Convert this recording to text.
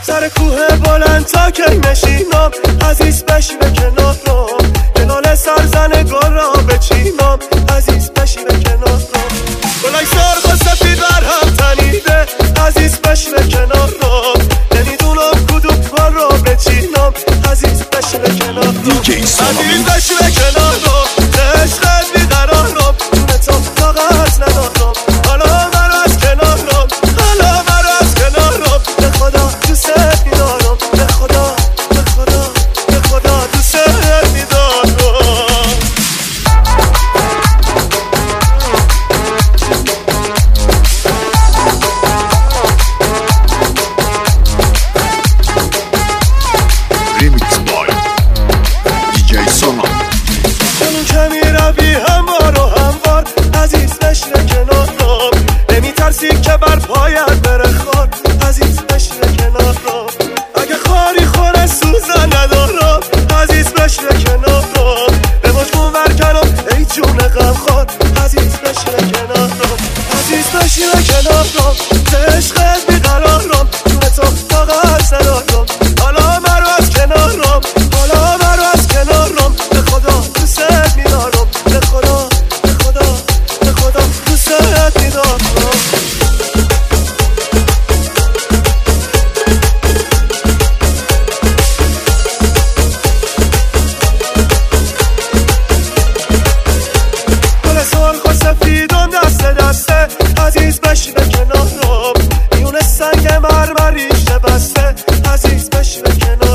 سر کوه بلند تا کی نشینم، عزیز بشی به کنارم، کنال سرزن گل را بچینم، عزیز بشی به کنارم. گلای سرخ و سفید بر هم تنیده، عزیز بشی به کنارم، نمیدونم کدوم گل را بچینم، عزیز بشی به کنارم، عزیز بشی به کنارم، عشقت بیقرارم، دونه تا طاقت ندارم، حالا مرا از کنارم، حالا مرا از کنارم، به خدا دوست میدارم، به خدا به خدا به خدا دوست میدارم. Remix by DJ Sona. جنون که میروی هموار و هموار، عزیز بشی کنارم، نمیترسی که بر پایت بره خار، عزیز بشی کنارم، اگه خاری خوره سوزن ندارم، عزیز بشی کنارم، به مجموع برکنم ای جون غمخوار، عزیز بشی کنارم، عزیز بشی کنارم، عشقت بیقرارم، جون تو طاقت ندارم، حالا مرا از کنارم، حالا مرا از کنارم، به خدا دوست میدارم، به خدا به خدا به خدا دوست میدارم. گل سرخ و سفیدم دست دسته، عزیز بشی به کنارم، میونه سنگ مرمریش بسته، عزیز بشی به کنارم.